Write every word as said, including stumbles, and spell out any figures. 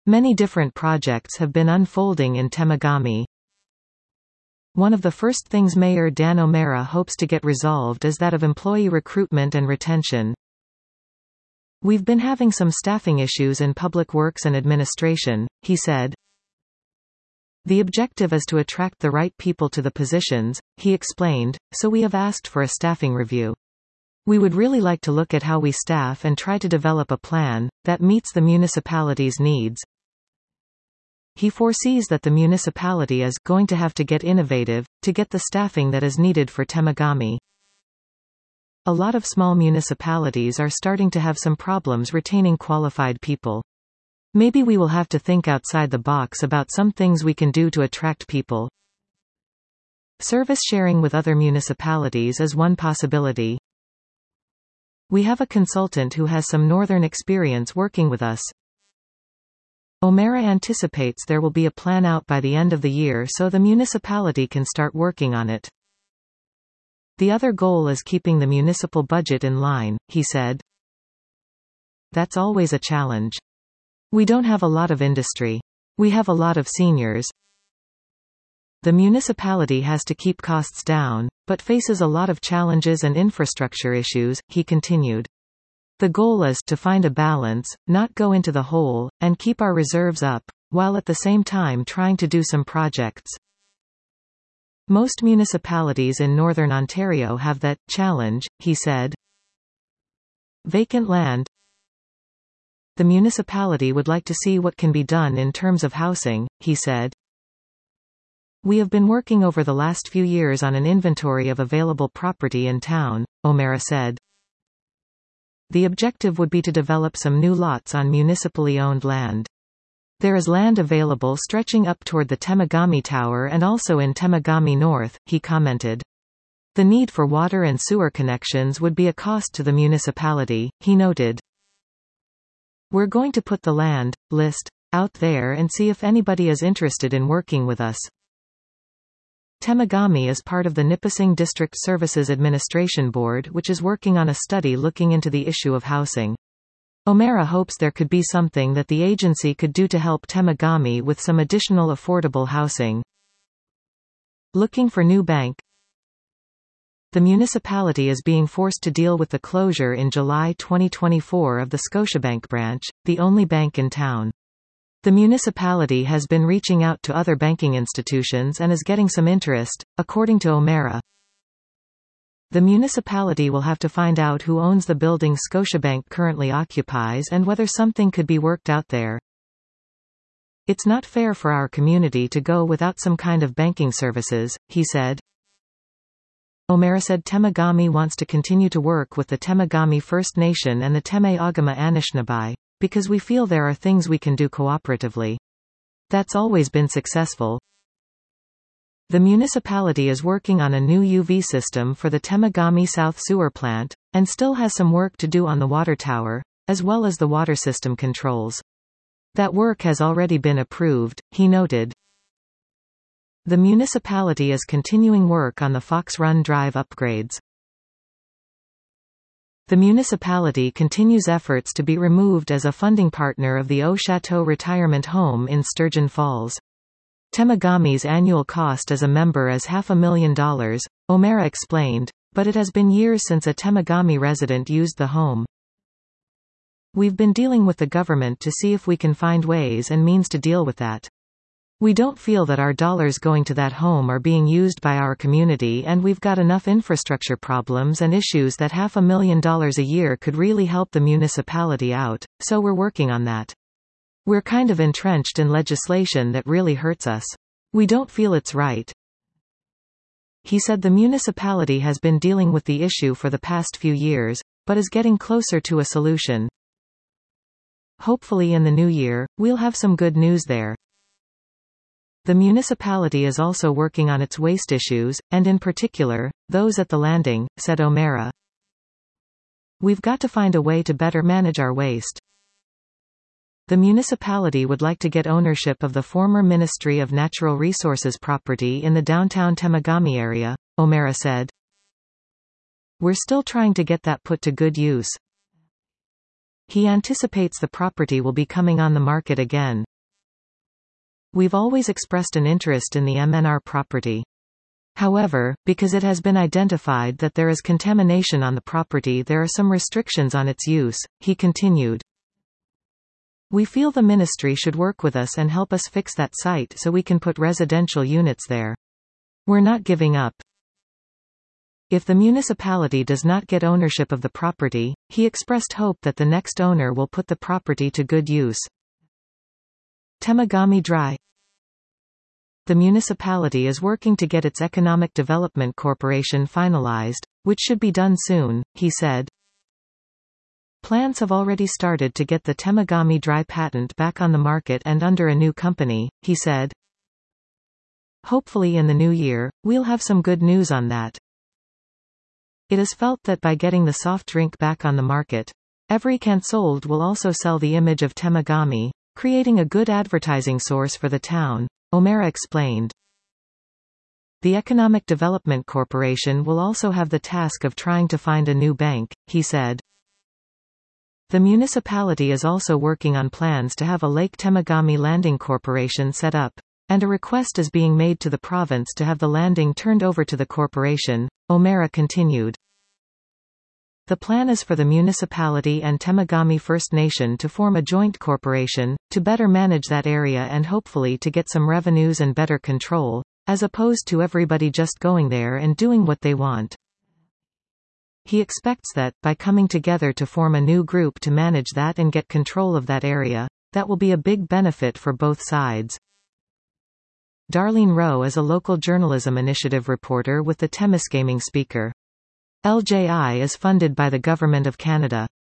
Many different projects have been unfolding in Temagami. One of the first things Mayor Dan O'Meara hopes to get resolved is that of employee recruitment and retention. We've been having some staffing issues in public works and administration, he said. The objective is to attract the right people to the positions, he explained, so we have asked for a staffing review. We would really like to look at how we staff and try to develop a plan that meets the municipality's needs. He foresees that the municipality is going to have to get innovative to get the staffing that is needed for Temagami. A lot of small municipalities are starting to have some problems retaining qualified people. Maybe we will have to think outside the box about some things we can do to attract people. Service sharing with other municipalities is one possibility. We have a consultant who has some northern experience working with us. O'Meara anticipates there will be a plan out by the end of the year so the municipality can start working on it. The other goal is keeping the municipal budget in line, he said. That's always a challenge. We don't have a lot of industry. We have a lot of seniors. The municipality has to keep costs down, but faces a lot of challenges and infrastructure issues, he continued. The goal is to find a balance, not go into the hole, and keep our reserves up, while at the same time trying to do some projects. Most municipalities in Northern Ontario have that challenge, he said. Vacant land. The municipality would like to see what can be done in terms of housing, he said. We have been working over the last few years on an inventory of available property in town, O'Meara said. The objective would be to develop some new lots on municipally owned land. There is land available stretching up toward the Temagami Tower and also in Temagami North, he commented. The need for water and sewer connections would be a cost to the municipality, he noted. We're going to put the land list out there and see if anybody is interested in working with us. Temagami is part of the Nipissing District Services Administration Board, which is working on a study looking into the issue of housing. O'Meara hopes there could be something that the agency could do to help Temagami with some additional affordable housing. Looking for new bank. The municipality is being forced to deal with the closure in July twenty twenty-four of the Scotiabank branch, the only bank in town. The municipality has been reaching out to other banking institutions and is getting some interest, according to O'Meara. The municipality will have to find out who owns the building Scotiabank currently occupies and whether something could be worked out there. It's not fair for our community to go without some kind of banking services, he said. O'Meara said Temagami wants to continue to work with the Temagami First Nation and the Teme Agama Anishinaabe, because we feel there are things we can do cooperatively. That's always been successful. The municipality is working on a new U V system for the Temagami South Sewer Plant, and still has some work to do on the water tower, as well as the water system controls. That work has already been approved, he noted. The municipality is continuing work on the Fox Run Drive upgrades. The municipality continues efforts to be removed as a funding partner of the Au Chateau Retirement Home in Sturgeon Falls. Temagami's annual cost as a member is half a million dollars, O'Meara explained, but it has been years since a Temagami resident used the home. We've been dealing with the government to see if we can find ways and means to deal with that. We don't feel that our dollars going to that home are being used by our community, and we've got enough infrastructure problems and issues that half a million dollars a year could really help the municipality out, so we're working on that. We're kind of entrenched in legislation that really hurts us. We don't feel it's right. He said the municipality has been dealing with the issue for the past few years, but is getting closer to a solution. Hopefully in the new year, we'll have some good news there. The municipality is also working on its waste issues, and in particular, those at the landing, said O'Meara. We've got to find a way to better manage our waste. The municipality would like to get ownership of the former Ministry of Natural Resources property in the downtown Temagami area, O'Meara said. We're still trying to get that put to good use. He anticipates the property will be coming on the market again, We've always expressed an interest in the M N R property. However, because it has been identified that there is contamination on the property, there are some restrictions on its use," he continued. "We feel the ministry should work with us and help us fix that site so we can put residential units there. We're not giving up." If the municipality does not get ownership of the property, he expressed hope that the next owner will put the property to good use. Temagami Dry. The municipality is working to get its Economic Development Corporation finalized, which should be done soon, he said. Plans have already started to get the Temagami Dry patent back on the market and under a new company, he said. Hopefully in the new year, we'll have some good news on that. It is felt that by getting the soft drink back on the market, every can sold will also sell the image of Temagami, creating a good advertising source for the town, Omera explained. The Economic Development Corporation will also have the task of trying to find a new bank, he said. The municipality is also working on plans to have a Lake Temagami Landing Corporation set up, and a request is being made to the province to have the landing turned over to the corporation, Omera continued. The plan is for the municipality and Temagami First Nation to form a joint corporation, to better manage that area and hopefully to get some revenues and better control, as opposed to everybody just going there and doing what they want. He expects that, by coming together to form a new group to manage that and get control of that area, that will be a big benefit for both sides. Darlene Rowe is a local journalism initiative reporter with the Temiskaming Speaker. L J I is funded by the Government of Canada.